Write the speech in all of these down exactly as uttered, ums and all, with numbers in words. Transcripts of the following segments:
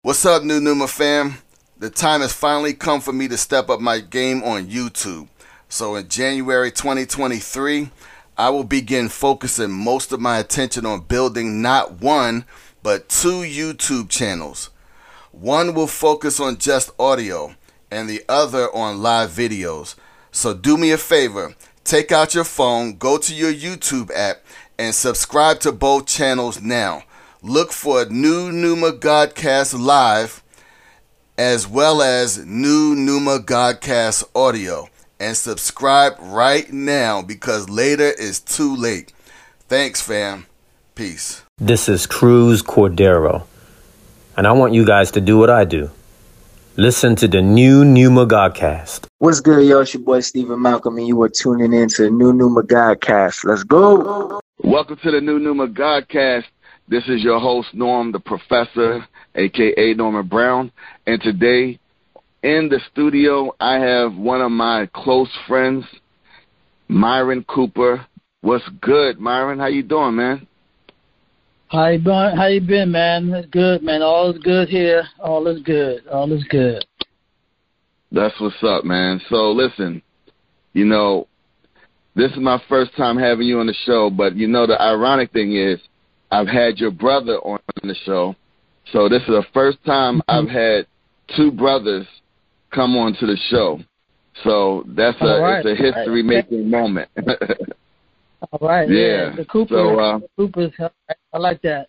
What's up, New Numa fam? The time has finally come for me to step up my game on YouTube. So in January twenty twenty-three, I will begin focusing most of my attention on building not one, but two YouTube channels. One will focus on just audio, and the other on live videos. So do me a favor, take out your phone, go to your YouTube app, and subscribe to both channels now. Look for New Numa Godcast Live as well as New Numa Godcast Audio. And subscribe right now because later is too late. Thanks, fam. Peace. This is Cruz Cordero, and I want you guys to do what I do. Listen to the New Numa Godcast. What's good, y'all? It's your boy Stephen Malcolm, and you are tuning in to the New Numa Godcast. Let's go. Welcome to the New Numa Godcast. This is your host, Norm, the Professor, a k a. Norman Brown. And today, in the studio, I have one of my close friends, Myron Cooper. What's good, Myron? How you doing, man? How you been? How you been, man? It's good, man. All is good here. All is good. All is good. That's what's up, man. So, listen, you know, this is my first time having you on the show, but, you know, the ironic thing is I've had your brother on the show. So this is the first time I've had two brothers come on to the show. So that's a, right. it's a history-making right. moment. All right. Yeah. yeah. The Cooper. So, uh, the Coopers, I like that.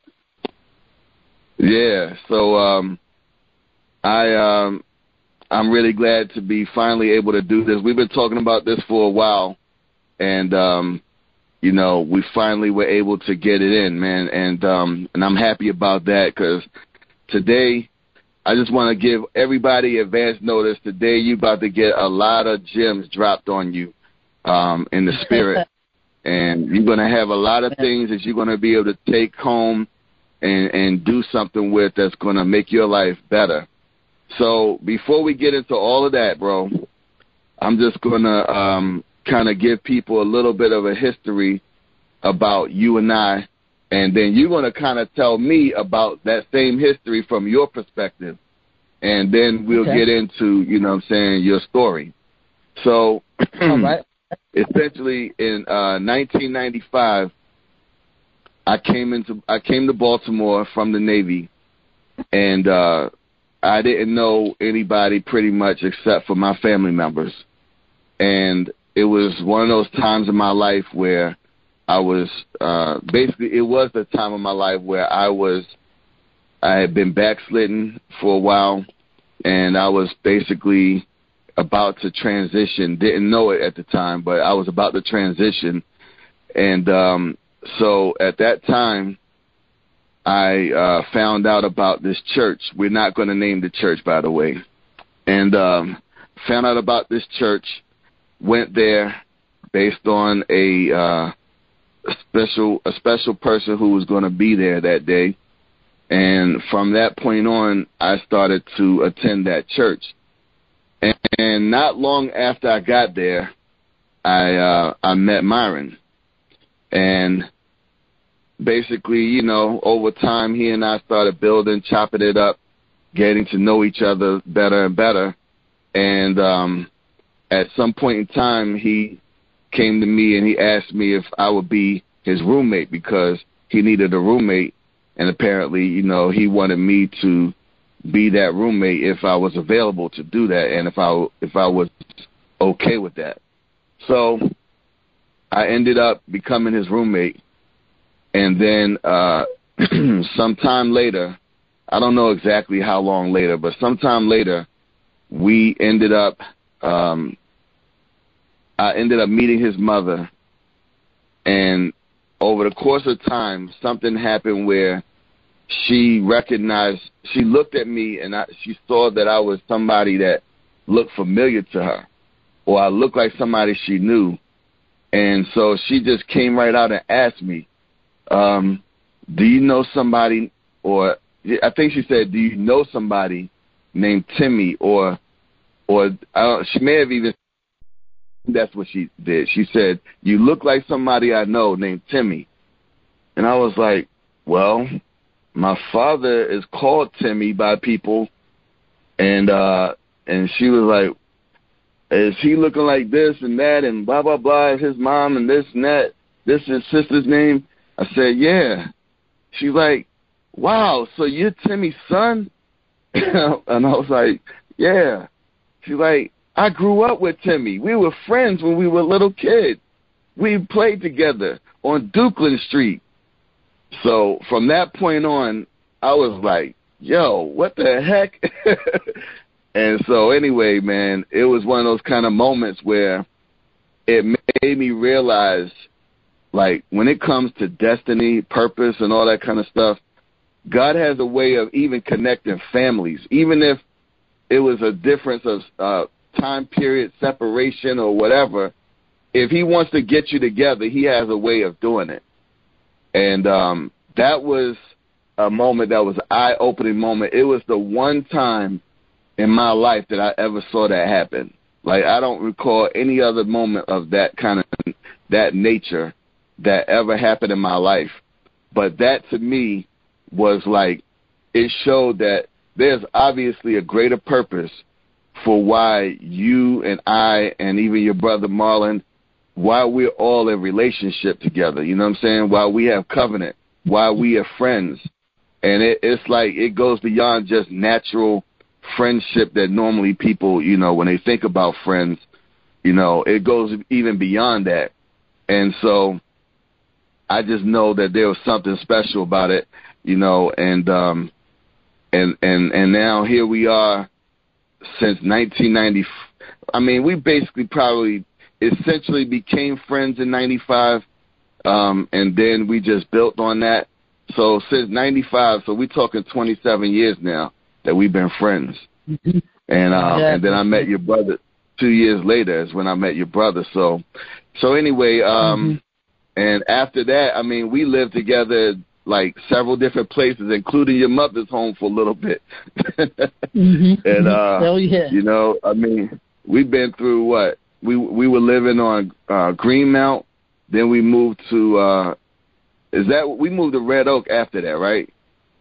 Yeah. So um, I, um, I'm really glad to be finally able to do this. We've been talking about this for a while, and um, you know, we finally were able to get it in, man, and um, and I'm happy about that because today I just want to give everybody advance notice. Today you're about to get a lot of gems dropped on you um, in the spirit, and you're going to have a lot of things that you're going to be able to take home and, and do something with that's going to make your life better. So before we get into all of that, bro, I'm just going to um, – kind of give people a little bit of a history about you and I, and then you're going to kind of tell me about that same history from your perspective, and then we'll okay. get into, you know what I'm saying, your story. So, all right. essentially, in uh, nineteen ninety-five, I came into I came to Baltimore from the Navy, and uh, I didn't know anybody pretty much except for my family members, and it was one of those times in my life where I was uh, basically it was the time of my life where I was I had been backslidden for a while, and I was basically about to transition. Didn't know it at the time, but I was about to transition, and um, so at that time I uh, found out about this church. We're not going to name the church, by the way, and um, found out about this church. Went there based on a, uh, a special a special person who was going to be there that day, and from that point on, I started to attend that church. And, and not long after I got there, I uh, I met Myron, and basically, you know, over time, he and I started building, chopping it up, getting to know each other better and better, and um, at some point in time, he came to me and he asked me if I would be his roommate because he needed a roommate, and apparently, you know, he wanted me to be that roommate if I was available to do that and if I if I was okay with that. So I ended up becoming his roommate, and then uh, sometime later, I don't know exactly how long later, but sometime later, we ended up. Um, I ended up meeting his mother, and over the course of time, something happened where she recognized, she looked at me, and I, she saw that I was somebody that looked familiar to her, or I looked like somebody she knew, and so she just came right out and asked me, um, do you know somebody, or I think she said, do you know somebody named Timmy, or Or I don't, she may have even, that's what she did. She said, you look like somebody I know named Timmy. And I was like, well, my father is called Timmy by people, and uh, and she was like, is he looking like this and that and blah, blah, blah, his mom and this and that, this is his sister's name? I said, yeah. She's like, wow, so you're Timmy's son? And I was like, yeah. She's like, I grew up with Timmy. We were friends when we were little kids. We played together on Dukeland Street. So from that point on, I was like, yo, what the heck? And so anyway, man, it was one of those kind of moments where it made me realize, like, when it comes to destiny, purpose, and all that kind of stuff, God has a way of even connecting families, even if it was a difference of uh, time period, separation, or whatever. If he wants to get you together, he has a way of doing it. And um, that was a moment that was an eye-opening moment. It was the one time in my life that I ever saw that happen. Like, I don't recall any other moment of that kind of, that nature that ever happened in my life. But that, to me, was like, it showed that there's obviously a greater purpose for why you and I and even your brother Marlon, why we're all in relationship together. You know what I'm saying? Why we have covenant, why we are friends. And it, it's like it goes beyond just natural friendship that normally people, you know, when they think about friends, you know, it goes even beyond that. And so I just know that there was something special about it, you know, and um, and and and now here we are since nineteen ninety. I mean, we basically probably essentially became friends in ninety-five, um, and then we just built on that. So since ninety-five, so we're talking twenty-seven years now that we've been friends. Mm-hmm. And um, yeah. and then I met your brother two years later is when I met your brother. So so anyway, um, mm-hmm. and after that, I mean, we lived together like several different places, including your mother's home for a little bit. mm-hmm. And uh, oh, yeah. you know, I mean, we've been through what we we were living on uh, Greenmount, then we moved to. Uh, Is that we moved to Red Oak after that, right?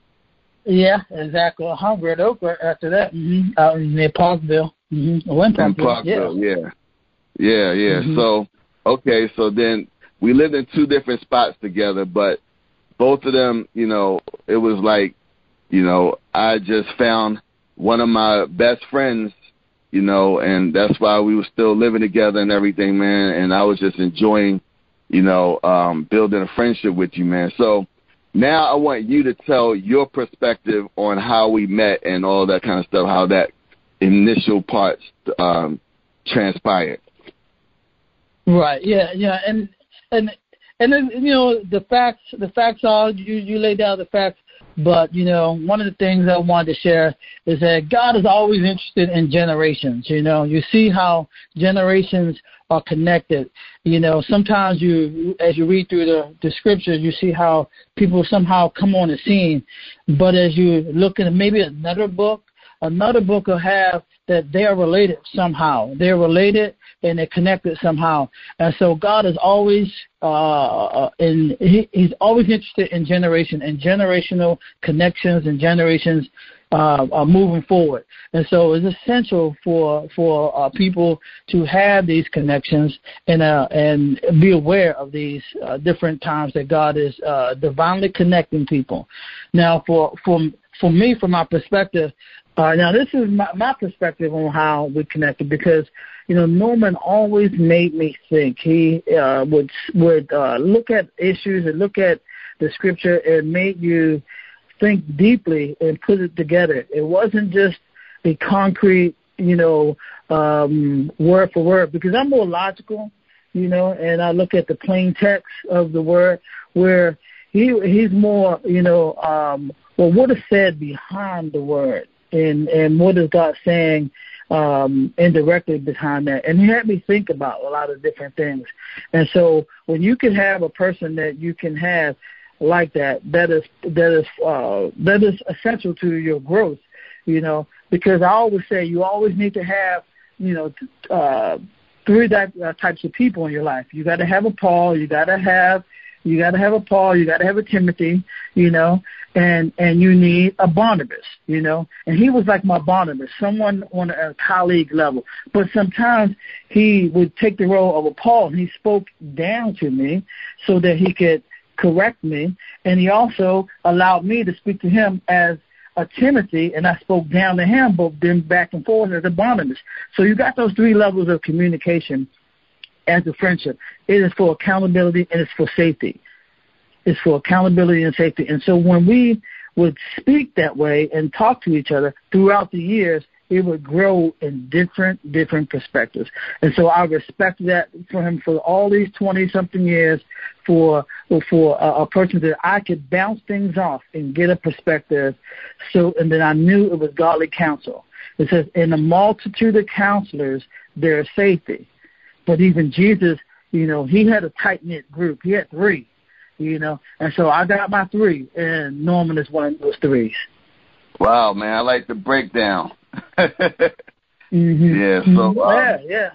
Yeah, exactly. Uh-huh. Red Oak right after that, mm-hmm. out near Parkville. Mm-hmm. Oh, in Parkville. Parkville, yeah, yeah, yeah. yeah. Mm-hmm. So okay, so then we lived in two different spots together, but both of them, you know, it was like, you know, I just found one of my best friends, you know, and that's why we were still living together and everything, man. And I was just enjoying, you know, um, building a friendship with you, man. So now I want you to tell your perspective on how we met and all that kind of stuff, how that initial parts um, transpired. Right. Yeah. Yeah. And and and then, you know, the facts. The facts are you you laid out the facts. But, you know, one of the things I wanted to share is that God is always interested in generations. You know, you see how generations are connected. You know, sometimes you, as you read through the, the scriptures, you see how people somehow come on the scene. But as you look at maybe another book, another book will have that they're related somehow. They're related and they're connected somehow. And so God is always uh, in. He, he's always interested in generation and generational connections and generations uh, are moving forward. And so it's essential for for uh, people to have these connections and uh, and be aware of these uh, different times that God is uh, divinely connecting people. Now, for for for me, from my perspective. Uh, now, this is my, my perspective on how we connected because, you know, Norman always made me think. He uh, would would uh, look at issues and look at the scripture and made you think deeply and put it together. It wasn't just a concrete, you know, um, word for word because I'm more logical, you know, and I look at the plain text of the word where he he's more, you know, um, well, what is said behind the word. And and what is God saying um, indirectly behind that? And he had me think about a lot of different things. And so when you can have a person that you can have like that, that is that is uh, that is essential to your growth, you know. Because I always say you always need to have, you know, uh, three type, uh, types of people in your life. You got to have a Paul. You got to have, you got to have a Paul, you got to have a Timothy, you know, and and you need a Barnabas, you know. And he was like my Barnabas, someone on a colleague level. But sometimes he would take the role of a Paul, and he spoke down to me so that he could correct me, and he also allowed me to speak to him as a Timothy, and I spoke down to him, both then back and forth as a Barnabas. So you got those three levels of communication as a friendship. It is for accountability and it's for safety. It's for accountability and safety. And so when we would speak that way and talk to each other throughout the years, it would grow in different, different perspectives. And so I respect that for him for all these twenty-something years, for for a, a person that I could bounce things off and get a perspective. So, and then I knew it was godly counsel. It says, in a multitude of counselors, there is safety. But even Jesus, you know, he had a tight-knit group. He had three, you know. And so I got my three, and Norman is one of those threes. Wow, man, I like the breakdown. mm-hmm. Yeah, so um, yeah, yeah.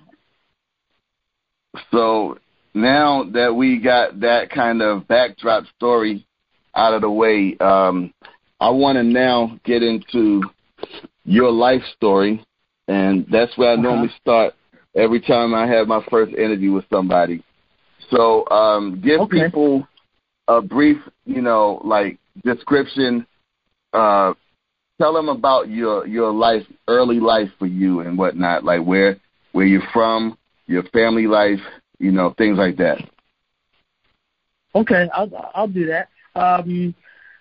So now that we got that kind of backdrop story out of the way, um, I want to now get into your life story, and that's where I uh-huh. normally start every time I have my first interview with somebody. So um, give okay. people a brief, you know, like description. Uh, tell them about your your life, early life for you and whatnot, like where where you're from, your family life, you know, things like that. Okay, I'll I'll do that. Um,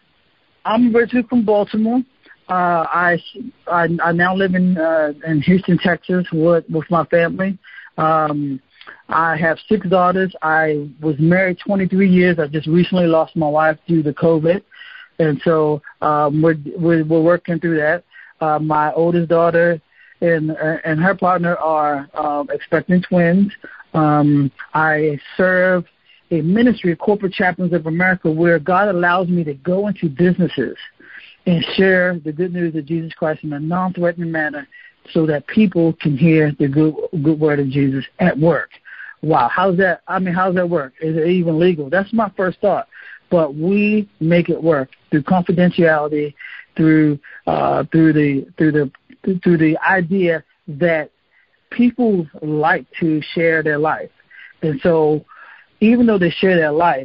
I'm originally from Baltimore. Uh, I, I I now live in uh, in Houston, Texas, with with my family. Um, I have six daughters. I was married twenty-three years. I just recently lost my wife due to COVID, and so um, we're, we're we're working through that. Uh, my oldest daughter and and her partner are um, expecting twins. Um, I serve a ministry, Corporate Chaplains of America, where God allows me to go into businesses and share the good news of Jesus Christ in a non-threatening manner so that people can hear the good good word of Jesus at work. Wow, how's that? I mean, how's that work? Is it even legal? That's my first thought. But we make it work through confidentiality, through uh, through the through the through the idea that people like to share their life. And so even though they share their life,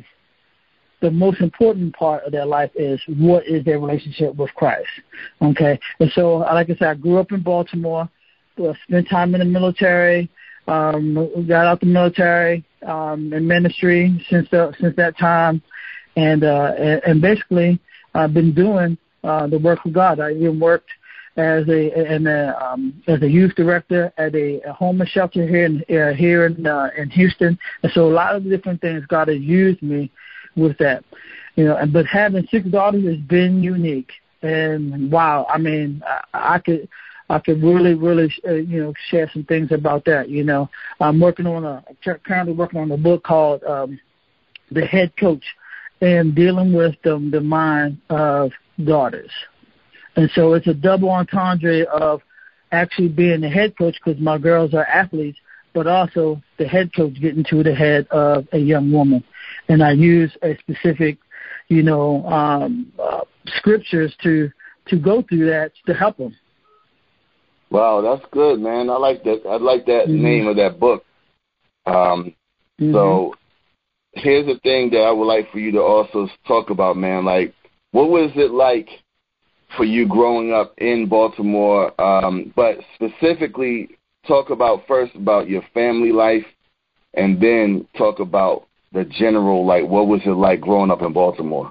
the most important part of their life is what is their relationship with Christ. Okay? And so, like I said, I grew up in Baltimore, spent time in the military, um, got out the military um, in ministry since the, since that time, and uh, and basically I've been doing uh, the work of God. I even worked as a in a um, as a youth director at a, a homeless shelter here in uh, here in uh, in Houston, and so a lot of different things God has used me with that, you know. And but having six daughters has been unique, and wow, I mean, I, I could I could really really uh, you know share some things about that. You know, I'm working on a currently working on a book called um, The Head Coach, and dealing with the the mind of daughters. And so it's a double entendre of actually being the head coach because my girls are athletes, but also the head coach getting to the head of a young woman. And I use a specific, you know, um, uh, scriptures to to go through that to help them. Wow, that's good, man. I like that. I like that mm-hmm. name of that book. Um, mm-hmm. So here's the thing that I would like for you to also talk about, man. Like, what was it like for you growing up in Baltimore, um, but specifically talk about first about your family life and then talk about the general, like, what was it like growing up in Baltimore?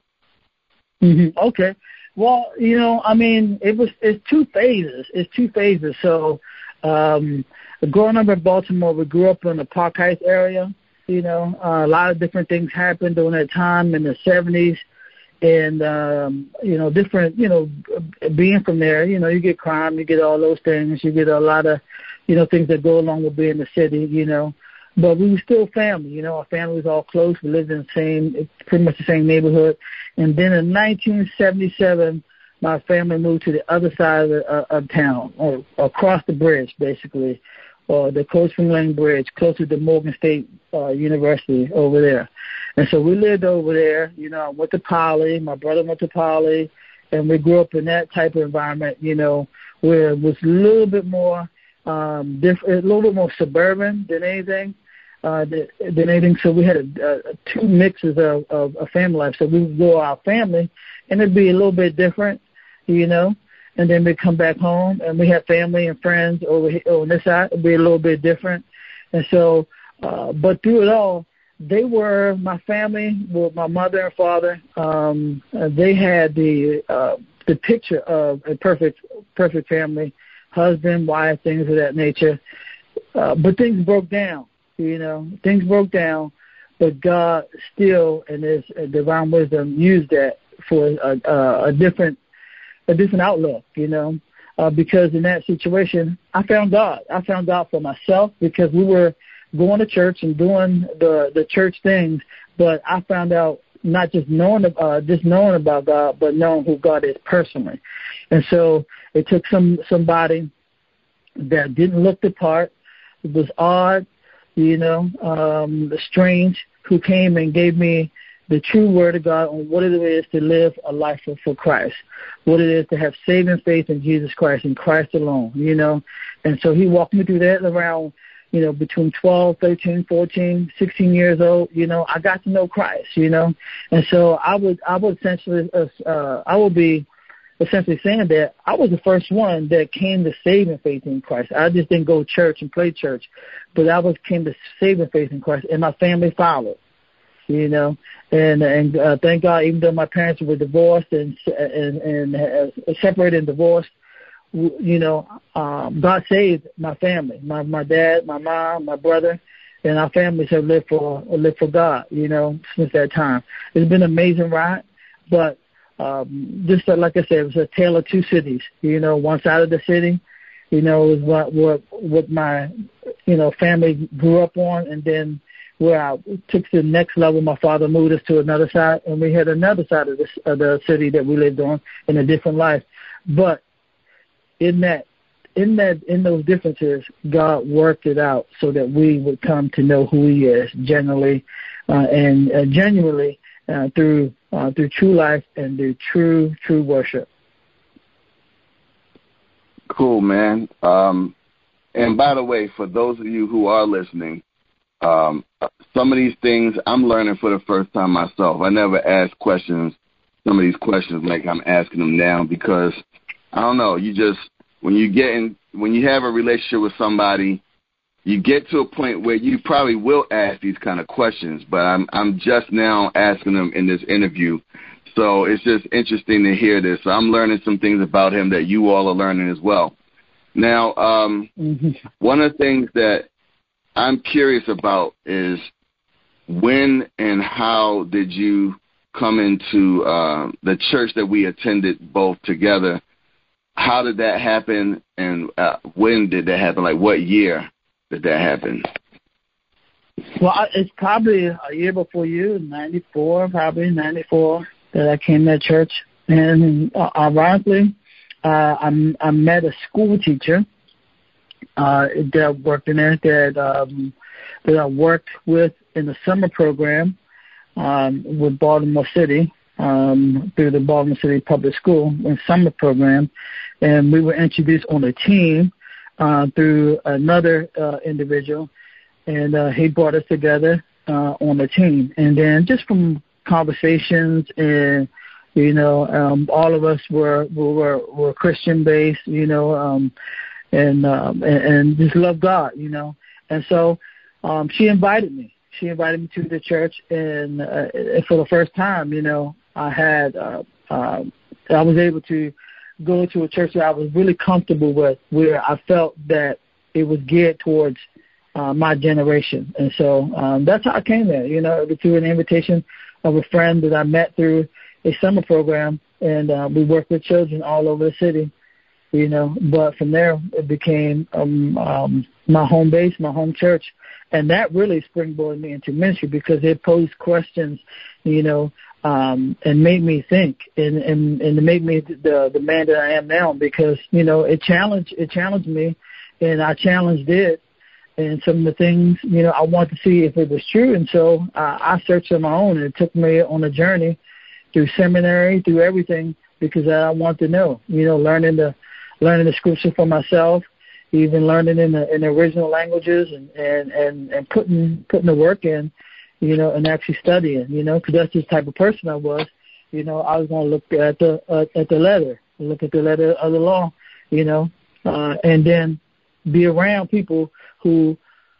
Mm-hmm. Okay. Well, you know, I mean, it was, it's two phases. It's two phases. So um, growing up in Baltimore, we grew up in the Park Heights area. You know, uh, a lot of different things happened during that time in the seventies. And, um, you know, different, you know, being from there, you know, you get crime, you get all those things, you get a lot of, you know, things that go along with being in the city, you know. But we were still family, you know, our family was all close. We lived in the same, pretty much the same neighborhood. And then in nineteen seventy-seven, my family moved to the other side of, the, uh, of town, or across the bridge, basically, or the Cold Spring Lane Bridge, closer to Morgan State uh, University over there. And so we lived over there. You know, I went to Poly. My brother went to Poly. And we grew up in that type of environment, you know, where it was a little bit more um, different, a little bit more suburban than anything. Uh, than anything. So we had a, a, two mixes of, of, of family life. So we would go our family, and it'd be a little bit different, you know. And then we'd come back home, and we had family and friends over here, on this side. It'd be a little bit different. And so, uh, but through it all, they were my family, with my mother and father. Um, uh, they had the uh, the picture of a perfect perfect family, husband, wife, things of that nature. Uh, but things broke down. You know, things broke down, but God still, in His divine wisdom, used that for a, a, a different, a different outlook. You know, uh, because in that situation, I found God. I found God for myself because we were going to church and doing the the church things, but I found out not just knowing uh, just knowing about God, but knowing who God is personally. And so it took some somebody that didn't look the part. It was odd. You know, um, strange, who came and gave me the true word of God on what it is to live a life for, for Christ, what it is to have saving faith in Jesus Christ and Christ alone, you know. And so he walked me through that around, you know, between twelve, thirteen, fourteen, sixteen years old. You know, I got to know Christ, you know. And so I would, I would essentially, uh, I would be essentially saying that I was the first one that came to saving faith in Christ. I just didn't go to church and play church, but I was came to saving faith in Christ, and my family followed, you know. And and uh, thank God, even though my parents were divorced and and, and uh, separated and divorced, you know, um, God saved my family, my my dad, my mom, my brother, and our families have lived for lived for God, you know, since that time. It's been an amazing ride, but Um, just like I said, it was a tale of two cities. You know, one side of the city, you know, was what what what my you know family grew up on, and then where I took to the next level, my father moved us to another side, and we had another side of the of the city that we lived on in a different life. But in that in that in those differences, God worked it out so that we would come to know who He is, generally uh, and uh, genuinely uh, through. Uh, through true life and through true, true worship. Cool, man. Um, and by the way, for those of you who are listening, um, some of these things I'm learning for the first time myself. I never ask questions, some of these questions like I'm asking them now, because I don't know, you just, when you get in, when you have a relationship with somebody, you get to a point where you probably will ask these kind of questions, but I'm I'm just now asking them in this interview. So it's just interesting to hear this. So I'm learning some things about him that you all are learning as well. Now, um, mm-hmm. one of the things that I'm curious about is when and how did you come into uh, the church that we attended both together? How did that happen, and uh, when did that happen? Like what year did that happen? Well, it's probably a year before you, ninety-four, probably ninety-four, that I came to church. And uh, ironically, uh, I, I met a school teacher uh, that worked in there that, um, that I worked with in the summer program um, with Baltimore City um, through the Baltimore City Public School in summer program. And we were introduced on a team Uh, through another uh, individual, and uh, he brought us together uh, on the team. And then just from conversations, and you know, um, all of us were were were Christian based, you know, um, and, um, and and just love God, you know. And so um, she invited me. She invited me to the church, and uh, for the first time, you know, I had uh, uh, I was able to go to a church that I was really comfortable with, where I felt that it was geared towards uh, my generation. And so um, that's how I came there, you know, through an invitation of a friend that I met through a summer program, and uh, we worked with children all over the city, you know. But from there, it became um, um, my home base, my home church, and that really springboarded me into ministry because it posed questions, you know, Um, and made me think, and, and, and it made me the the man that I am now, because you know it challenged it challenged me, and I challenged it, and some of the things, you know, I wanted to see if it was true. And so uh, I searched on my own, and it took me on a journey through seminary, through everything, because I wanted to know, you know, learning the learning the scripture for myself, even learning in the in the original languages, and, and, and, and putting putting the work in, you know, and actually studying, you know, because that's the type of person I was. You know, I was going to look at the uh, at the letter, look at the letter of the law, you know, uh, and then be around people who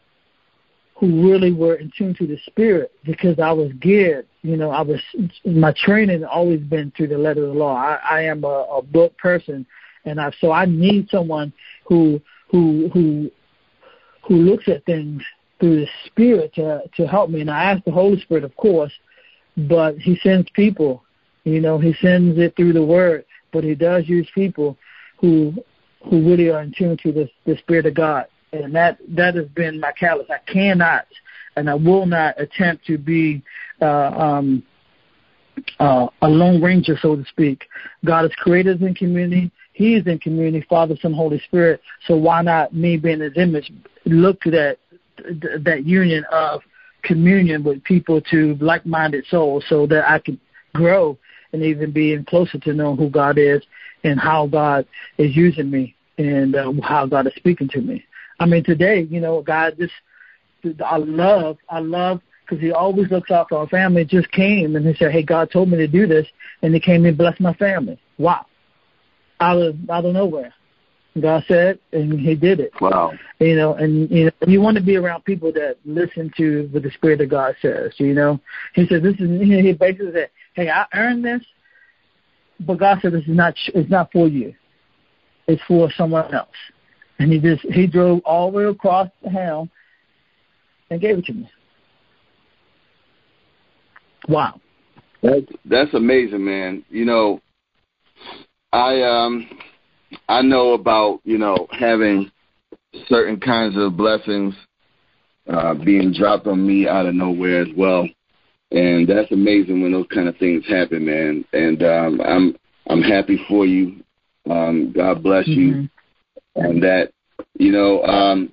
who really were in tune to the Spirit, because I was geared. You know, I was my training has always been through the letter of the law. I, I am a, a book person, and I so I need someone who who who who looks at things through the Spirit to to help me. And I ask the Holy Spirit, of course, but He sends people. You know, He sends it through the Word, but He does use people who who really are in tune to the the Spirit of God. And that that has been my catalyst. I cannot and I will not attempt to be uh, um, uh, a lone ranger, so to speak. God has created us in community. He is in community, Father, Son, Holy Spirit. So why not me being His image look to that that union of communion with people, to like-minded souls, so that I can grow and even being closer to knowing who God is and how God is using me, and uh, how God is speaking to me. I mean, today, you know, God just, I love, I love, because He always looks out for our family. It just came and He said, hey, God told me to do this, and He came and blessed my family. Wow. Out of, out of nowhere. God said, and He did it. Wow. You know, and you know, you want to be around people that listen to what the Spirit of God says. You know, He said, this is, He basically said, hey, I earned this, but God said, this is not, it's not for you. It's for someone else. And He just, He drove all the way across the helm and gave it to me. Wow. That's, that's amazing, man. You know, I, um, I know about, you know, having certain kinds of blessings uh, being dropped on me out of nowhere as well. And that's amazing when those kind of things happen, man. And um, I'm I'm happy for you. Um, God bless mm-hmm. you. And that, you know, um,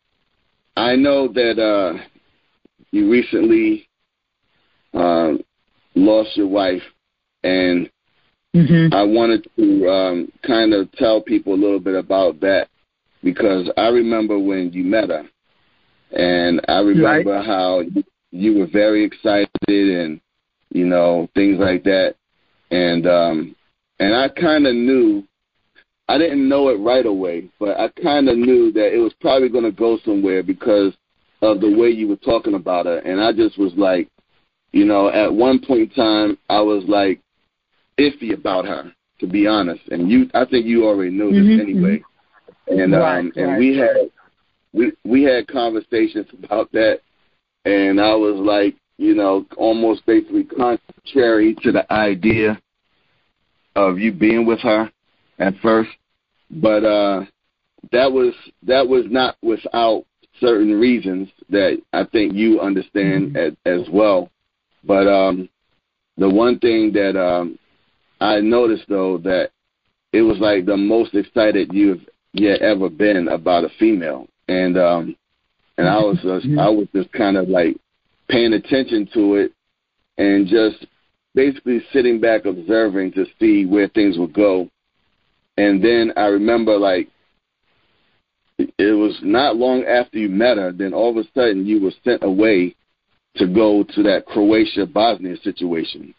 I know that uh, you recently uh, lost your wife, and mm-hmm. I wanted to um, kind of tell people a little bit about that, because I remember when you met her, and I remember right. how you were very excited and, you know, things like that. And um, and I kind of knew, I didn't know it right away, but I kind of knew that it was probably going to go somewhere because of the way you were talking about her. And I just was like, you know, at one point in time, I was like iffy about her, to be honest. And you, I think you already knew this mm-hmm. anyway. And right, um, and right. we had we we had conversations about that, and I was like, you know, almost basically contrary to the idea of you being with her at first, but uh, that was that was not without certain reasons that I think you understand mm-hmm. as, as well. But um, the one thing that um, I noticed, though, that it was like the most excited you've yet ever been about a female, and um, and I was just, mm-hmm. I was just kind of like paying attention to it and just basically sitting back observing to see where things would go. And then I remember, like, it was not long after you met her, then all of a sudden you were sent away to go to that Croatia-Bosnia situation.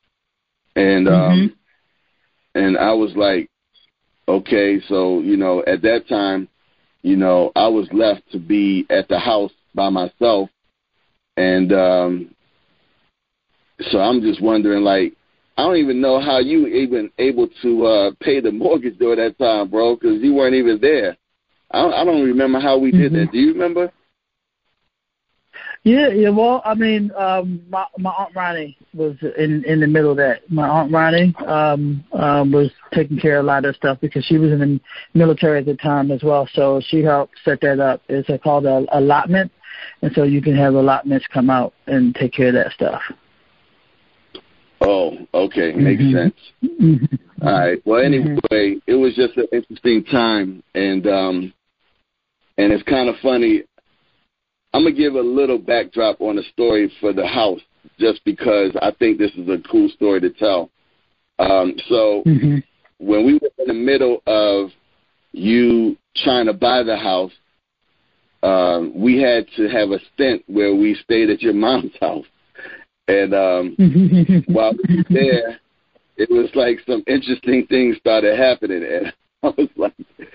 And um, mm-hmm. and I was like, okay, so, you know, at that time, you know, I was left to be at the house by myself. And um, so I'm just wondering, like, I don't even know how you were even able to uh, pay the mortgage during that time, bro, because you weren't even there. I don't, I don't remember how we did mm-hmm. that. Do you remember? Yeah, yeah. Well, I mean, um, my my Aunt Ronnie was in in the middle of that. My Aunt Ronnie um, um, was taking care of a lot of stuff because she was in the military at the time as well. So she helped set that up. It's a, called a allotment, and so you can have allotments come out and take care of that stuff. Oh, okay, makes mm-hmm. sense. Mm-hmm. All right. Well, anyway, mm-hmm. it was just an interesting time, and um, and it's kind of funny. I'm going to give a little backdrop on the story for the house, just because I think this is a cool story to tell. Um, so mm-hmm. when we were in the middle of you trying to buy the house, um, we had to have a stint where we stayed at your mom's house. And um, while we were there, it was like some interesting things started happening. And I was like,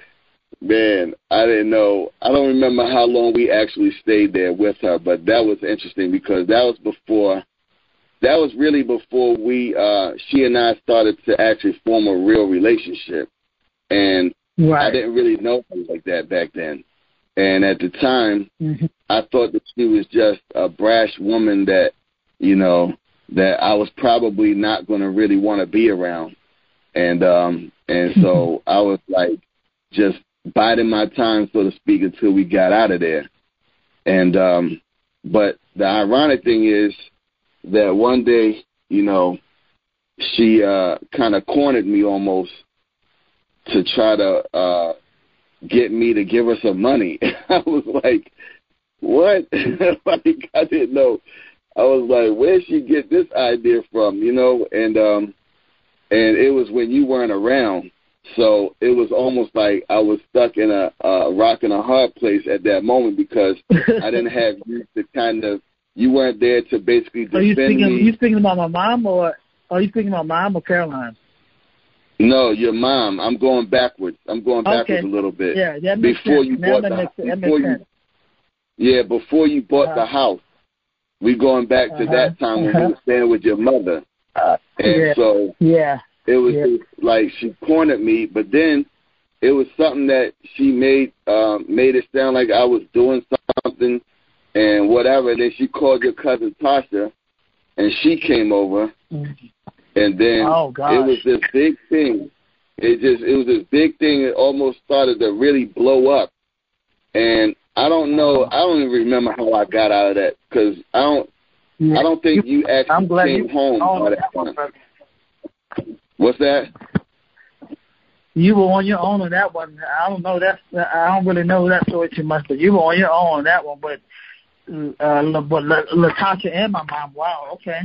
man, I didn't know. I don't remember how long we actually stayed there with her, but that was interesting because that was before, that was really before we, uh, she and I started to actually form a real relationship. And right. I didn't really know her like that back then. And at the time, mm-hmm. I thought that she was just a brash woman that, you know, that I was probably not going to really want to be around. And, um, and so I was like just biding my time, so to speak, until we got out of there. And, um, but the ironic thing is that one day, you know, she, uh, kind of cornered me almost to try to, uh, get me to give her some money. I was like, what? Like, I didn't know. I was like, where'd she get this idea from, you know? And, um, and it was when you weren't around. So it was almost like I was stuck in a, a rock and a hard place at that moment because I didn't have you to kind of, you weren't there to basically defend are you speaking, me. Are you speaking about my mom or are you speaking about mom or Caroline? No, your mom. I'm going backwards. I'm going backwards okay. a little bit. Yeah, that makes before sense. You now bought that the, makes, before that you, makes Yeah, before you bought uh-huh. the house. We going back to uh-huh. that time uh-huh. when we were staying with your mother. Uh, and yeah. so yeah. it was yeah. just like she cornered me, but then it was something that she made um, made it sound like I was doing something and whatever. And then she called your cousin Tasha, and she came over, mm-hmm. and then oh, it was this big thing. It just it was this big thing. It almost started to really blow up, and I don't know. I don't even remember how I got out of that because I don't. Yeah. I don't think you actually came home by that time. What's that? You were on your own on that one. I don't know that. I don't really know that story too much, but you were on your own on that one. But uh, but Latasha and my mom. Wow. Okay.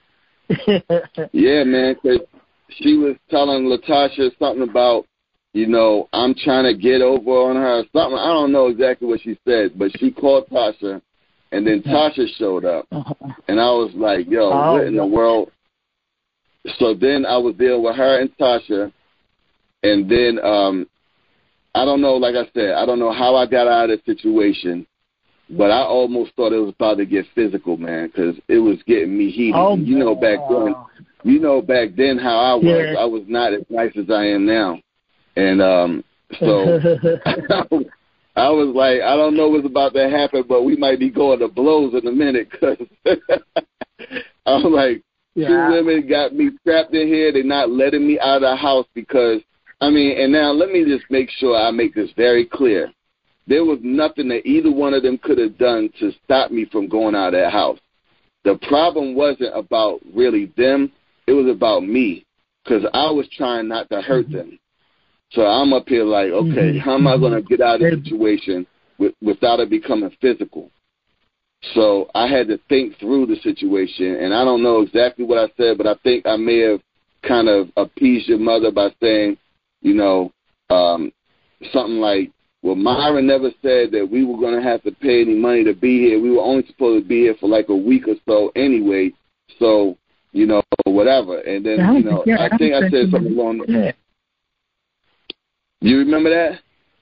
Yeah, man. Cause she was telling Latasha something about, you know, I'm trying to get over on her or something. I don't know exactly what she said, but she called Tasha, and then Tasha showed up, uh-huh. and I was like, yo, oh, what in the world? So then I was there with her and Tasha. And then, um, I don't know, like I said, I don't know how I got out of the situation, but I almost thought it was about to get physical, man, because it was getting me heated. Oh, you know, back then, you know, back then how I was. Yeah. I was not as nice as I am now. And um, so I was like, I don't know what's about to happen, but we might be going to blows in a minute because I was like, yeah. Two women got me trapped in here. They're not letting me out of the house because, I mean, and now let me just make sure I make this very clear. There was nothing that either one of them could have done to stop me from going out of that house. The problem wasn't about really them. It was about me because I was trying not to hurt mm-hmm. them. So I'm up here like, okay, mm-hmm. how am I going to get out of the situation with, without it becoming physical? So I had to think through the situation, and I don't know exactly what I said, but I think I may have kind of appeased your mother by saying, you know, um, something like, well, Myra never said that we were going to have to pay any money to be here. We were only supposed to be here for like a week or so anyway. So, you know, whatever. And then, you know, yeah, I think I said something along the line. You remember that?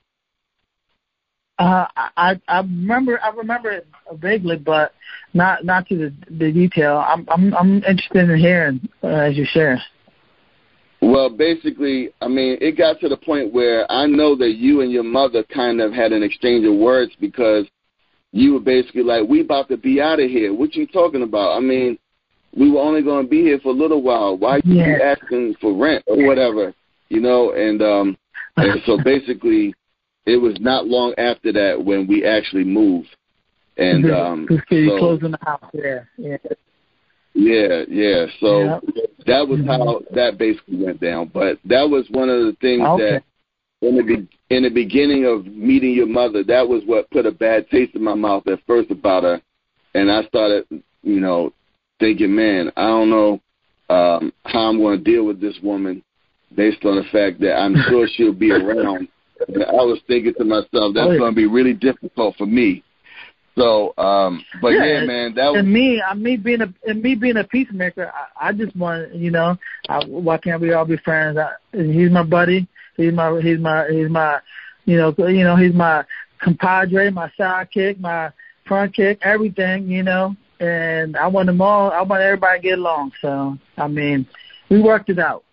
Uh, I I remember I remember it vaguely, but not not to the, the detail. I'm I'm I'm interested in hearing uh, as you share. Well, basically, I mean, it got to the point where I know that you and your mother kind of had an exchange of words because you were basically like, we about to be out of here. What you talking about? I mean, we were only going to be here for a little while. Why are you yeah. asking for rent or whatever, you know? And, um, and so basically it was not long after that when we actually moved. And um, so so, closing the house there. Yeah. Yeah, yeah. So yeah. that was how that basically went down. But that was one of the things okay. that in the in the beginning of meeting your mother, that was what put a bad taste in my mouth at first about her. And I started, you know, thinking, man, I don't know um, how I'm going to deal with this woman based on the fact that I'm sure she'll be around. And I was thinking to myself, that's oh, yeah. going to be really difficult for me. So, um, but yeah, yeah man, that was. And me, I me being a, and me being a peacemaker, I, I just want, you know, I, why can't we all be friends? I, he's my buddy. He's my, he's my, he's my, you know, you know, he's my compadre, my sidekick, my front kick, everything, you know. And I want them all. I want everybody to get along. So, I mean, we worked it out.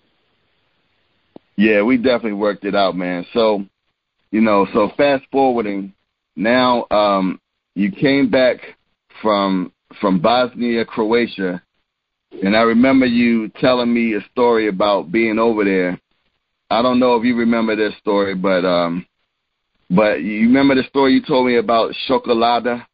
Yeah, we definitely worked it out, man. So, you know, so fast forwarding now. Um, You came back from from Bosnia, Croatia, and I remember you telling me a story about being over there. I don't know if you remember this story, but um, but you remember the story you told me about Chocolada?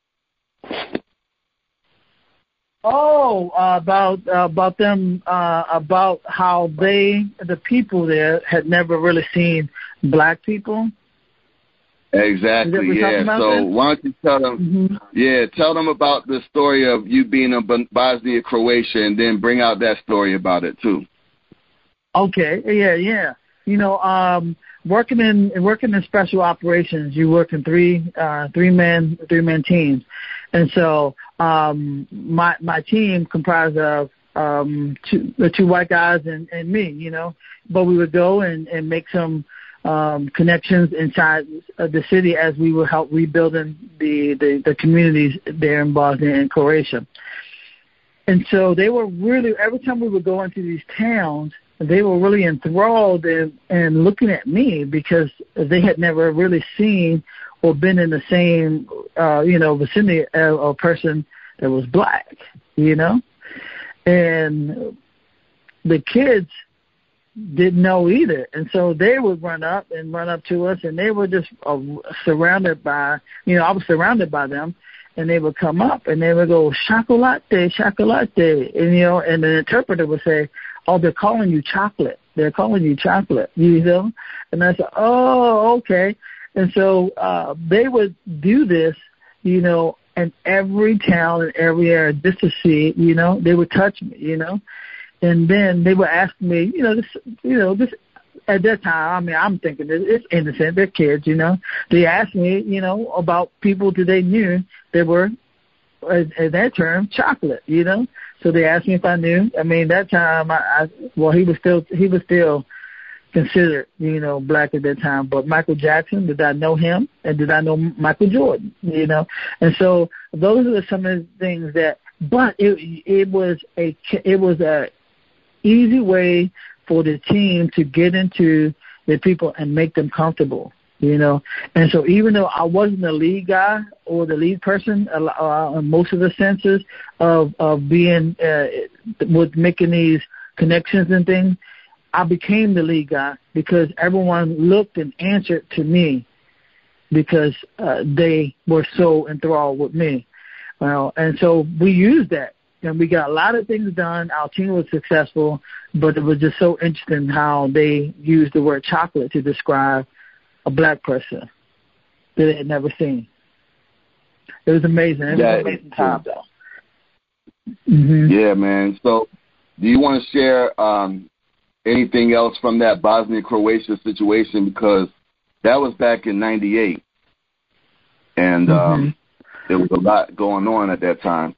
Oh, uh, about uh, about them uh, about how they the people there had never really seen black people. Exactly, yeah. So this? Why don't you tell them, mm-hmm. yeah, tell them about the story of you being in Bosnia, Croatia, and then bring out that story about it, too. Okay, yeah, yeah. You know, um, working in working in special operations, you work in three, uh, three-man, three-man teams. And so um, my my team comprised of um, two, the two white guys and, and me, you know. But we would go and, and make some Um, connections inside of the city as we would help rebuilding the, the, the communities there in Bosnia and Croatia. And so they were really, every time we would go into these towns, they were really enthralled and in, in looking at me because they had never really seen or been in the same, uh, you know, vicinity of a person that was black, you know. And the kids didn't know either, and so they would run up and run up to us, and they were just uh, surrounded by, you know, I was surrounded by them, and they would come up and they would go, chocolate, chocolate, and, you know, and the interpreter would say, oh, they're calling you chocolate, they're calling you chocolate, you know, and I said, oh, okay, and so uh, they would do this, you know, in every town and every area just to see, you know, they would touch me, you know. And then they would ask me, you know, this, you know, this at that time. I mean, I'm thinking it's innocent. They're kids, you know. They asked me, you know, about people that they knew that were, at that term, chocolate, you know. So they asked me if I knew. I mean, that time, I, I well, he was still he was still considered, you know, black at that time. But Michael Jackson, did I know him? And did I know Michael Jordan? You know. And so those are some of the things that. But it it was a it was a easy way for the team to get into the people and make them comfortable, you know. And so even though I wasn't the lead guy or the lead person uh, in most of the senses of, of being uh, with making these connections and things, I became the lead guy because everyone looked and answered to me because uh, they were so enthralled with me. Well, and so we used that. And we got a lot of things done. Our team was successful, but it was just so interesting how they used the word chocolate to describe a black person that they had never seen. It was amazing. It was an amazing time, though. Mm-hmm. Yeah, man. So do you want to share um, anything else from that Bosnia-Croatia situation? Because that was back in ninety-eight, and um, mm-hmm. there was a lot going on at that time.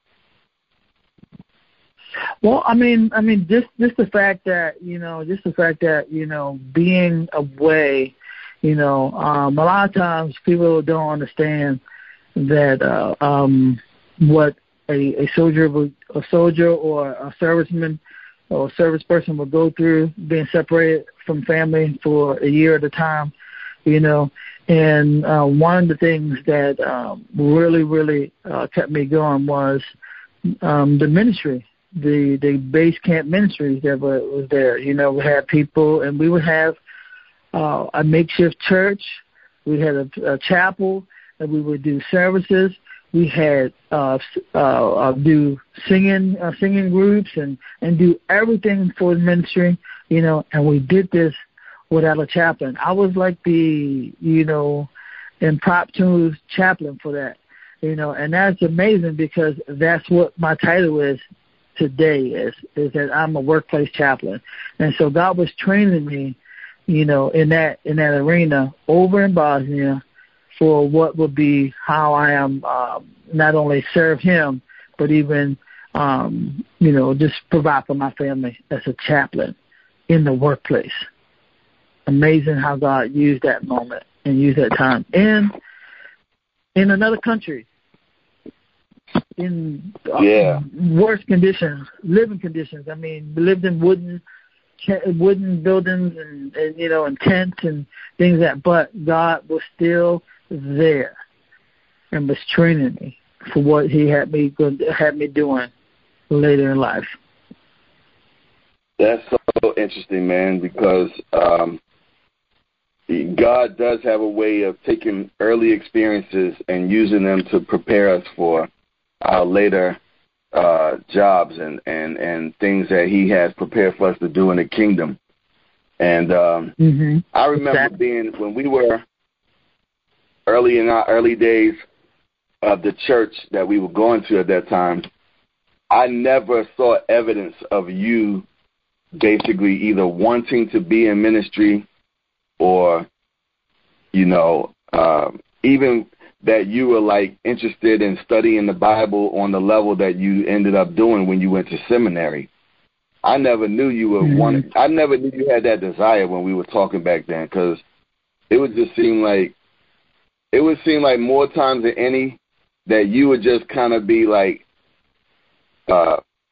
Well, I mean, I mean, just just the fact that you know, just the fact that you know, being away, you know, um, a lot of times people don't understand that uh, um, what a, a soldier, would, a soldier or a serviceman or a service person will go through, being separated from family for a year at a time, you know. And uh, one of the things that um, really, really uh, kept me going was um, the ministry. The the base camp ministries that were, was there. You know, we had people, and we would have uh, a makeshift church. We had a, a chapel, and we would do services. We had uh, uh, uh, do singing uh, singing groups and, and do everything for the ministry. You know, and we did this without a chaplain. I was like the, you know, impromptu chaplain for that, you know, and that's amazing because that's what my title is today is, is that I'm a workplace chaplain. And so God was training me, you know, in that, in that arena over in Bosnia for what would be how I am, um, not only serve him, but even, um, you know, just provide for my family as a chaplain in the workplace. Amazing how God used that moment and used that time. And in another country, in uh, yeah. worse conditions, living conditions. I mean, we lived in wooden wooden buildings and, and, you know, and tents and things like that, but God was still there and was training me for what he had me had me doing later in life. That's so interesting, man, because um, God does have a way of taking early experiences and using them to prepare us for our later uh, jobs and, and, and things that he has prepared for us to do in the kingdom. And um, mm-hmm. I remember exactly. being, when we were early in our early days of the church that we were going to at that time, I never saw evidence of you basically either wanting to be in ministry or, you know, uh, even that you were like interested in studying the Bible on the level that you ended up doing when you went to seminary. I never knew you were mm-hmm. wanting, I never knew you had that desire when we were talking back then, because it would just seem like, it would seem like more times than any that you would just kind of be like, uh,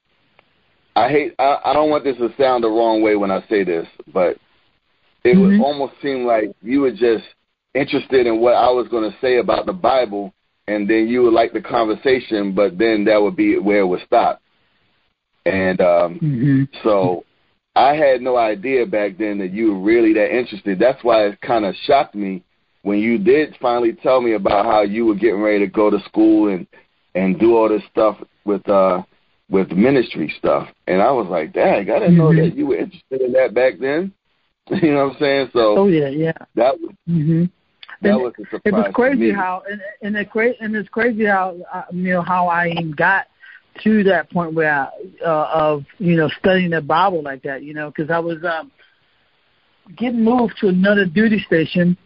I hate, I, I don't want this to sound the wrong way when I say this, but it mm-hmm. would almost seem like you were just interested in what I was going to say about the Bible, and then you would like the conversation, but then that would be where it would stop. And um, mm-hmm. so I had no idea back then that you were really that interested. That's why it kind of shocked me when you did finally tell me about how you were getting ready to go to school and, and do all this stuff with uh, with ministry stuff. And I was like, dang, I didn't mm-hmm. know that you were interested in that back then. You know what I'm saying? So oh yeah, yeah. That was mm-hmm. that and was a surprise. It was crazy to me. how and and it cra- and it's crazy how uh, you know how I even got to that point where I, uh, of you know studying the Bible like that. You know, because I was um, getting moved to another duty station,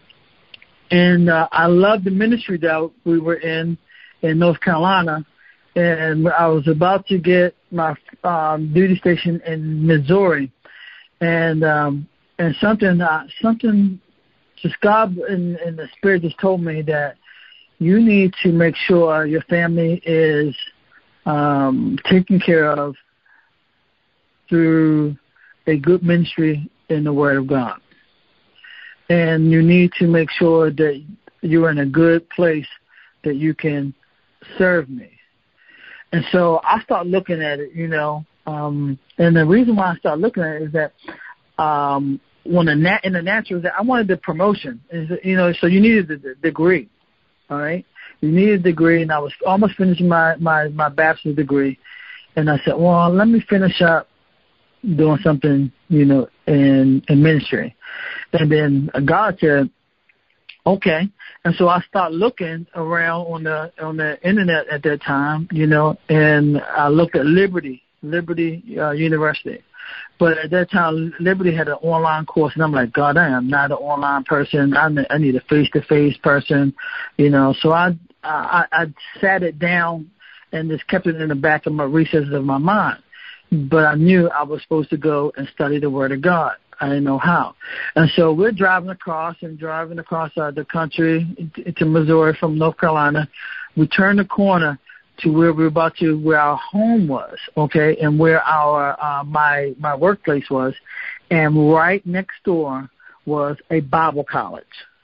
and uh, I loved the ministry that we were in in North Carolina. And I was about to get my um, duty station in Missouri, and um, and something uh, something just God in, in the Spirit just told me that you need to make sure your family is um, taken care of through a good ministry in the Word of God, and you need to make sure that you're in a good place that you can serve me. And so I start looking at it, you know, um, and the reason why I start looking at it is that um, when the nat- in the natural is that I wanted the promotion, is you know, so you needed the, the degree, all right? You needed a degree, and I was almost finishing my, my, my bachelor's degree, and I said, well, let me finish up doing something, you know, in, in ministry. And then God said, okay. And so I started looking around on the on the internet at that time, you know, and I looked at Liberty, Liberty uh, University. But at that time, Liberty had an online course, and I'm like, God, I am not an online person. I I need a face-to-face person, you know. So I, I I sat it down and just kept it in the back of my recesses of my mind. But I knew I was supposed to go and study the Word of God. I didn't know how. And so we're driving across and driving across uh, the country to Missouri from North Carolina. We turned the corner to where we were about to, where our home was, okay, and where our uh, my my workplace was. And right next door was a Bible college.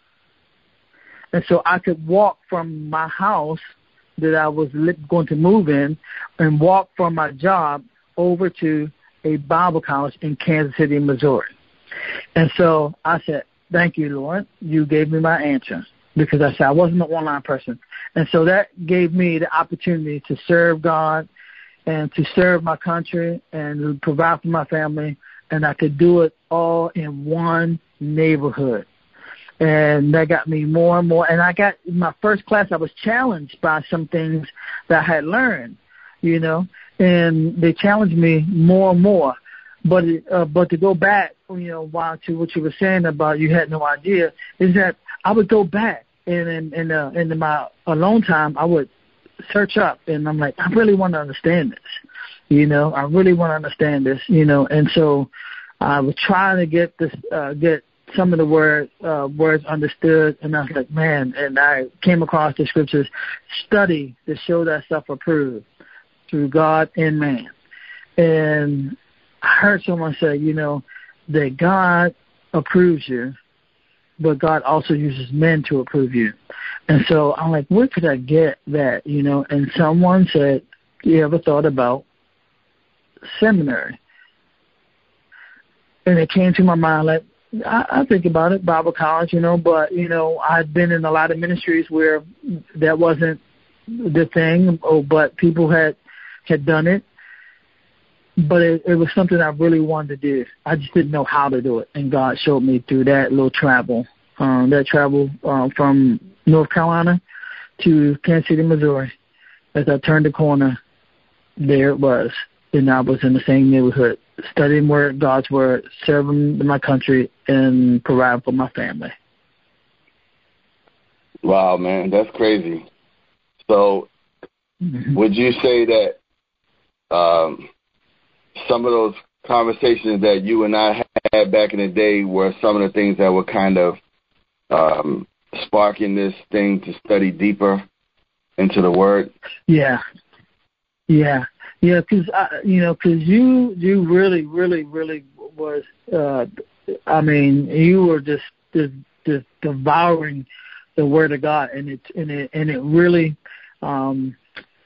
And so I could walk from my house that I was going to move in and walk from my job over to a Bible college in Kansas City, Missouri. And so I said, thank you, Lord. You gave me my answer, because I said I wasn't an online person. And so that gave me the opportunity to serve God and to serve my country and provide for my family and I could do it all in one neighborhood. And that got me more and more. And I got in my first class, I was challenged by some things that I had learned, you know, and they challenged me more and more. But uh, but to go back, you know, while to what you were saying about you had no idea, is that I would go back and in in, uh, in my alone time, I would search up, and I'm like, I really want to understand this, you know, I really want to understand this, you know, and so I was trying to get this, uh, get some of the word, uh, words understood, and I was like, man, and I came across the scriptures, study to show thyself approved through God and man. And I heard someone say, you know, that God approves you, but God also uses men to approve you. And so I'm like, where could I get that, you know? And someone said, you ever thought about seminary? And it came to my mind, like, I, I think about it, Bible college, you know, but, you know, I've been in a lot of ministries where that wasn't the thing, oh, but people had had done it. But it, it was something I really wanted to do. I just didn't know how to do it. And God showed me through that little travel, um, that travel um, from North Carolina to Kansas City, Missouri. As I turned the corner, there it was. And I was in the same neighborhood, studying word, God's word, serving my country, and providing for my family. Wow, man, that's crazy. So mm-hmm. would you say that um, some of those conversations that you and I had back in the day were some of the things that were kind of um, sparking this thing to study deeper into the word? Yeah, yeah. Yeah, because you know, because you you really, really, really was. Uh, I mean, you were just, just just devouring the Word of God, and it and it and it really, um,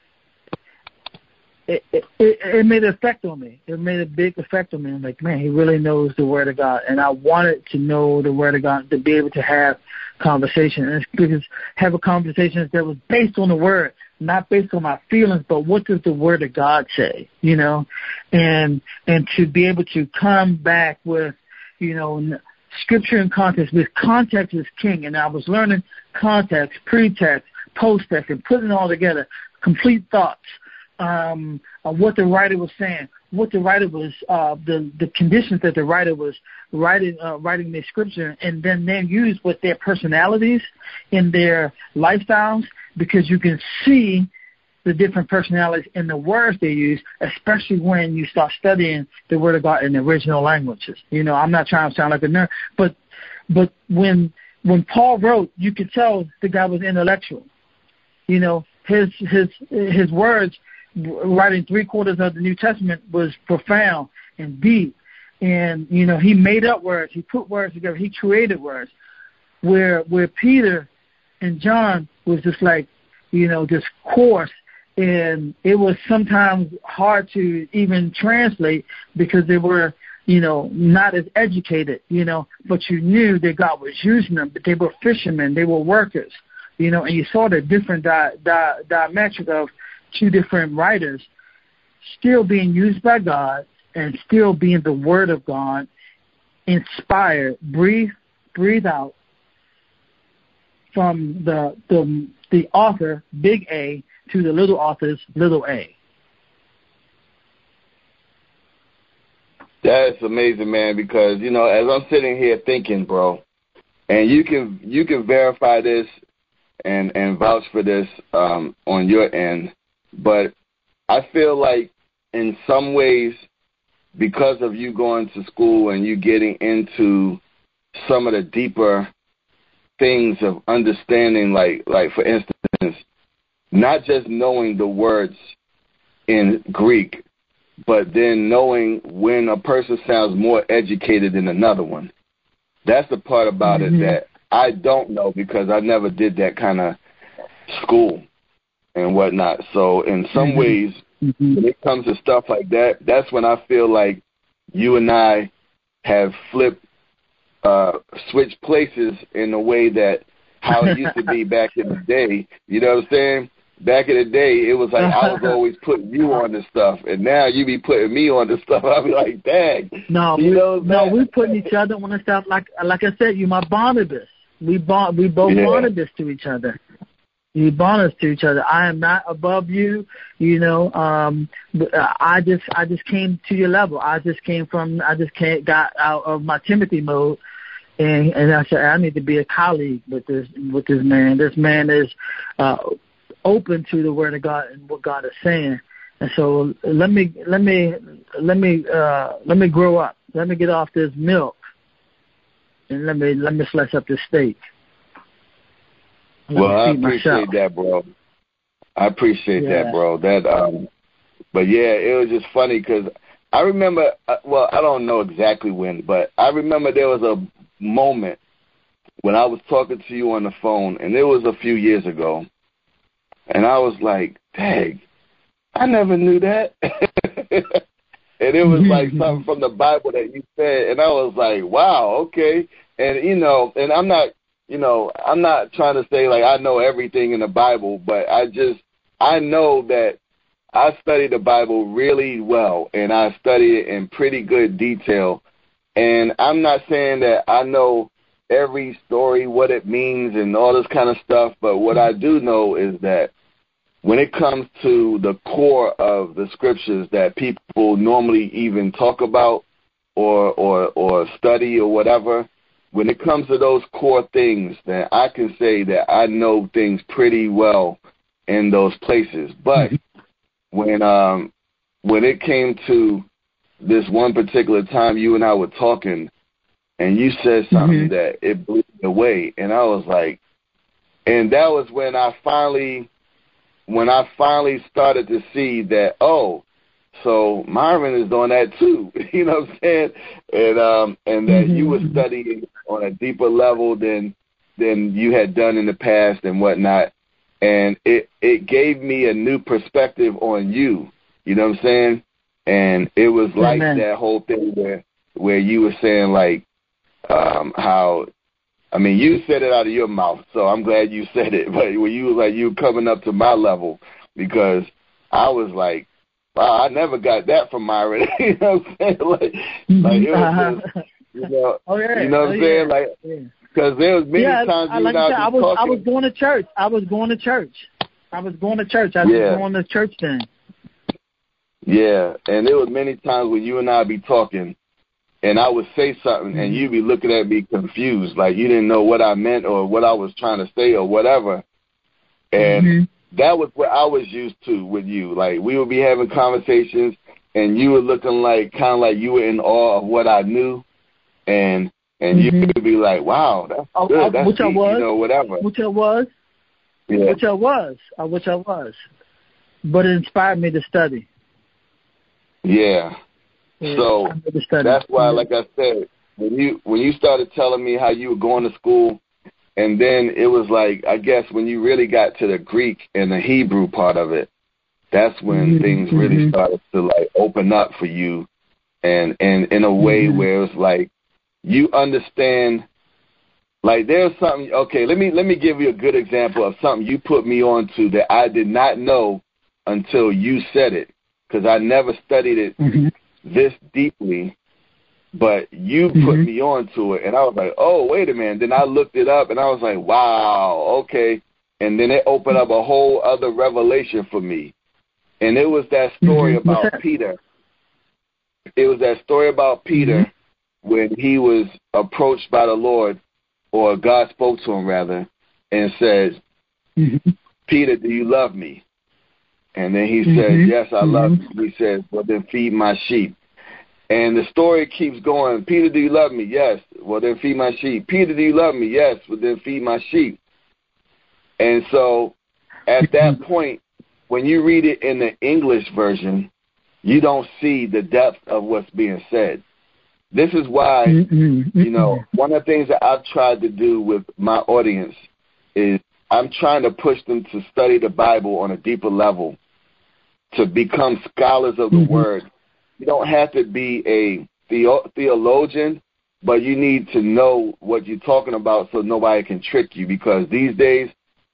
it, it it made an effect on me. It made a big effect on me. I'm like, man, he really knows the Word of God, and I wanted to know the Word of God to be able to have conversation, and because have a conversation that was based on the Word. Not based on my feelings, but what does the Word of God say, you know? And and to be able to come back with, you know, scripture and context, because context is king. And I was learning context, pretext, post-text, and putting it all together, complete thoughts, um, of what the writer was saying, what the writer was, uh, the, the conditions that the writer was writing, uh, writing their scripture, and then they use with their personalities and their lifestyles, because you can see the different personalities in the words they use, especially when you start studying the Word of God in the original languages. You know, I'm not trying to sound like a nerd, but but when when Paul wrote, you could tell the guy was intellectual. You know, his his his words, writing three quarters of the New Testament, was profound and deep. And you know, he made up words, he put words together, he created words. Where where Peter and John was just like, you know, just coarse, and it was sometimes hard to even translate because they were, you know, not as educated, you know, but you knew that God was using them, but they were fishermen, they were workers, you know, and you saw the different di- di- diametric of two different writers still being used by God and still being the Word of God, inspired, breathe, breathe out, from the, the the author, big A, to the little authors, little a. That's amazing, man, because, you know, as I'm sitting here thinking, bro, and you can you can verify this and, and vouch for this um, on your end, but I feel like in some ways, because of you going to school and you getting into some of the deeper things of understanding, like, like for instance, not just knowing the words in Greek, but then knowing when a person sounds more educated than another one. That's the part about mm-hmm. it that I don't know, because I never did that kind of school and whatnot. So in some mm-hmm. ways, mm-hmm. when it comes to stuff like that, that's when I feel like you and I have flipped Uh, switch places in a way that how it used to be back in the day, you know what I'm saying? back in the day, it was like I was always putting you on the stuff, and now you be putting me on the stuff. I'll be like, dang. No, you we, know no, we putting each other on the stuff. Like like I said, you my Barnabas. We bon- we both yeah. Barnabas to each other. You Barnabas to each other. I am not above you. You know, um, I just I just came to your level. I just came from. I just came, got out of my Timothy mode. And, and I said, I need to be a colleague with this with this man. This man is uh, open to the word of God and what God is saying. And so let me let me let me uh, let me grow up. Let me get off this milk, and let me let me slice up this steak. Let well, I appreciate myself. that, bro. I appreciate yeah. that, bro. That, um, but yeah, it was just funny because I remember. Uh, well, I don't know exactly when, but I remember there was a moment when I was talking to you on the phone, and it was a few years ago, and I was like, dang, I never knew that. And it was like something from the Bible that you said, and I was like, wow, okay. And, you know, and I'm not, you know, I'm not trying to say like I know everything in the Bible, but I just, I know that I study the Bible really well, and I study it in pretty good detail. And I'm not saying that I know every story, what it means, and all this kind of stuff, but what I do know is that when it comes to the core of the scriptures that people normally even talk about or or, or study or whatever, when it comes to those core things, then I can say that I know things pretty well in those places. But when um when it came to this one particular time you and I were talking, and you said something mm-hmm. that it blew me away, and I was like, and that was when I finally, when I finally started to see that, oh, so Myron is doing that too, you know what I'm saying, and um, and that mm-hmm. you were studying on a deeper level than than you had done in the past and whatnot, and it it gave me a new perspective on you, you know what I'm saying. And it was like Amen. That whole thing where where you were saying, like, um, how, I mean, you said it out of your mouth, so I'm glad you said it. But when you was like, you coming up to my level, because I was like, wow, I never got that from Myron. You know what I'm saying? Like, like it was just, you know, oh, yeah. you know what oh, I'm saying? Yeah. Like, because yeah. there was many yeah, times I, you like and I, I, said, I was talking. I was going to church. I was going to church. I was going to church. I was yeah. going to church then. Yeah, and there was many times when you and I be talking, and I would say something, mm-hmm. and you'd be looking at me confused, like you didn't know what I meant or what I was trying to say or whatever. And mm-hmm. that was what I was used to with you. Like, we would be having conversations, and you were looking like, kind of like you were in awe of what I knew, and and mm-hmm. you would be like, wow, that's I, good, I, that's which deep, I was, you know, whatever. Which I was, yeah. which I was, I wish I was. But it inspired me to study. Yeah. yeah so that's why, like I said, when you when you started telling me how you were going to school, and then it was like, I guess when you really got to the Greek and the Hebrew part of it, that's when mm-hmm. things really mm-hmm. started to like open up for you, and and in a way mm-hmm. where it was like you understand. Like, there's something. Okay, let me let me give you a good example of something you put me on to that I did not know until you said it. Because I never studied it mm-hmm. this deeply, but you mm-hmm. put me on to it, and I was like, oh, wait a minute. Then I looked it up, and I was like, wow, okay. And then it opened up a whole other revelation for me. And it was that story mm-hmm. about that? Peter. It was that story about Peter mm-hmm. when he was approached by the Lord, or God spoke to him, rather, and says, mm-hmm. Peter, do you love me? And then he mm-hmm. says, yes, I mm-hmm. love you. He says, well, then feed my sheep. And the story keeps going. Peter, do you love me? Yes. Well, then feed my sheep. Peter, do you love me? Yes. Well, then feed my sheep. And so at that point, when you read it in the English version, you don't see the depth of what's being said. This is why, mm-hmm. you know, one of the things that I've tried to do with my audience is I'm trying to push them to study the Bible on a deeper level, to become scholars of the mm-hmm. Word. You don't have to be a theo- theologian, but you need to know what you're talking about so nobody can trick you, because these days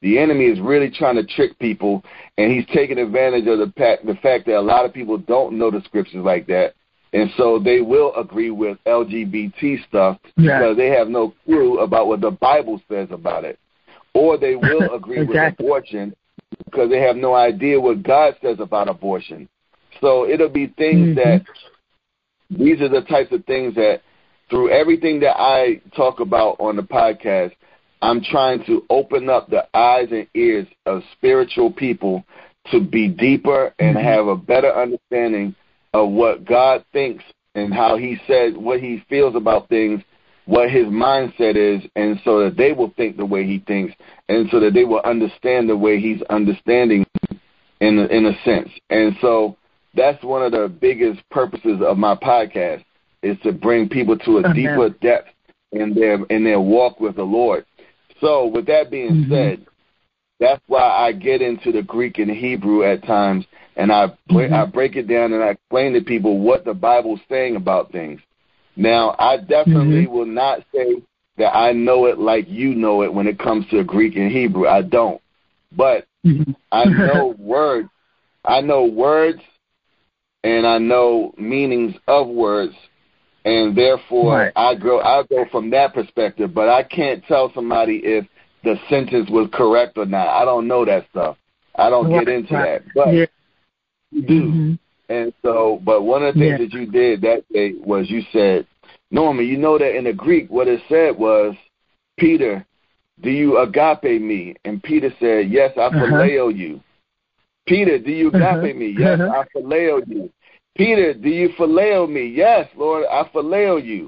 The enemy is really trying to trick people, and he's taking advantage of the fact, the fact that a lot of people don't know the scriptures like that. And so they will agree with L G B T stuff yeah. because they have no clue about what the Bible says about it. Or they will agree exactly. with abortion because they have no idea what God says about abortion. So it'll be things mm-hmm. that, these are the types of things that through everything that I talk about on the podcast, I'm trying to open up the eyes and ears of spiritual people to be deeper and mm-hmm. have a better understanding of what God thinks and how he said, what he feels about things, what his mindset is, and so that they will think the way he thinks, and so that they will understand the way he's understanding in a, in a sense. And so that's one of the biggest purposes of my podcast, is to bring people to a Amen. deeper depth in their in their walk with the Lord. So with that being mm-hmm. said, that's why I get into the Greek and Hebrew at times, and I mm-hmm. I break it down and I explain to people what the Bible's saying about things. Now, I definitely mm-hmm. will not say that I know it like you know it when it comes to Greek and Hebrew. I don't. But mm-hmm. I know words. I know words, and I know meanings of words, and therefore right. I go I go from that perspective. But I can't tell somebody if the sentence was correct or not. I don't know that stuff. I don't right. get into right. that. But yeah. you do. Mm-hmm. And so, but one of the things yeah. that you did that day was you said, Norman, you know that in the Greek what it said was, Peter, do you agape me? And Peter said, yes, I phileo uh-huh. you. Peter, do you agape uh-huh. me? Yes, uh-huh. I phileo you. Peter, do you phileo me? Yes, Lord, I phileo you.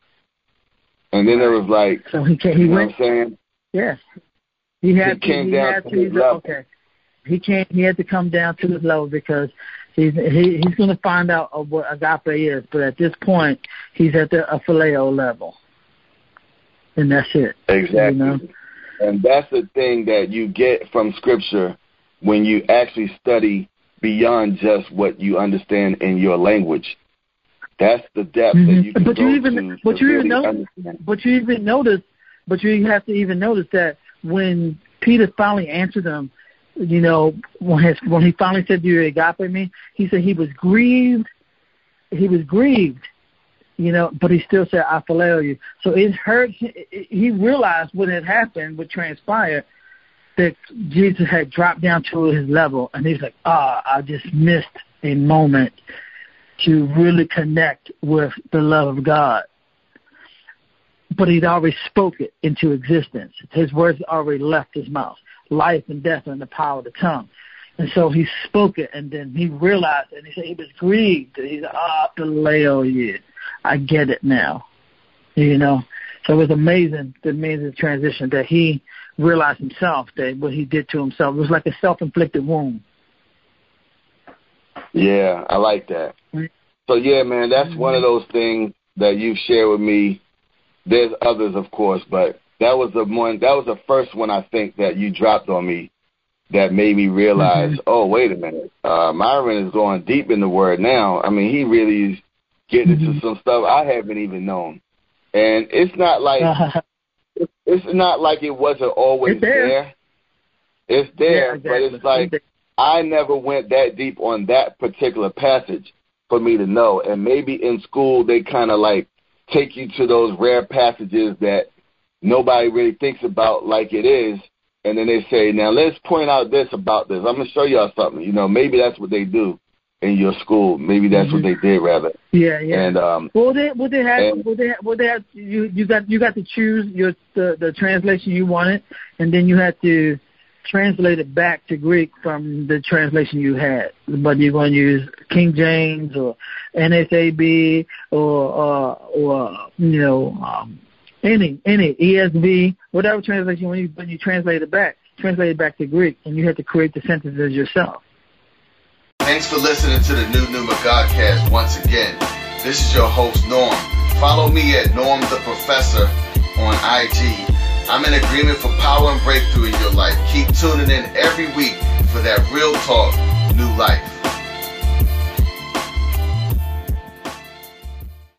And then it was like, so he came, he you know went, what I'm saying? Yes. He had he to, came he down had to to, his level. Okay. He came, he had to come down to his level because he's he, he's going to find out what agape is, but at this point, he's at the a phileo level, and that's it. Exactly, you know? And that's the thing that you get from Scripture when you actually study beyond just what you understand in your language. That's the depth mm-hmm. that you can but go you even, to. But to you really even know, understand. but you even notice, but you have to even notice that when Peter finally answered him. You know, when, his, when he finally said, do you agape me, he said he was grieved. He was grieved, you know, but he still said, I phileo you. So it hurt. He realized what had happened, what transpired, that Jesus had dropped down to his level. And he's like, ah, oh, I just missed a moment to really connect with the love of God. But he'd already spoke it into existence. His words already left his mouth. Life and death and the power of the tongue. And so he spoke it, and then he realized it, and he said he was grieved. He said, ah, oh, phileo you. I get it now. You know? So it was amazing, the amazing transition that he realized himself, that what he did to himself. It was like a self-inflicted wound. Yeah, I like that. So, yeah, man, that's mm-hmm. one of those things that you share with me. There's others, of course, but that was the one. That was the first one I think that you dropped on me that made me realize, mm-hmm. oh, wait a minute, uh, Myron is going deep in the Word now. I mean, he really is getting mm-hmm. into some stuff I haven't even known, and it's not like uh-huh. it's not like it wasn't always it's there. there. It's there, yeah, exactly. but it's like it's I never went that deep on that particular passage for me to know. And maybe in school they kind of like take you to those rare passages that nobody really thinks about like it is, and then they say, now let's point out this about this. I'm going to show y'all something. You know, maybe that's what they do in your school. Maybe that's mm-hmm. what they did, rather. Yeah, yeah. And um, well, they, well, they had, and, well, they, well, they had, you, you got, you got to choose your the, the translation you wanted, and then you had to translate it back to Greek from the translation you had. But you're going to use King James or N S A B or uh, or you know. Um, Any, any, E S V, whatever translation, when you, when you translate it back, translate it back to Greek, and you have to create the sentences yourself. Thanks for listening to the New Numa Godcast once again. This is your host, Norm. Follow me at Norm the Professor on I G. I'm in agreement for power and breakthrough in your life. Keep tuning in every week for that real talk, new life.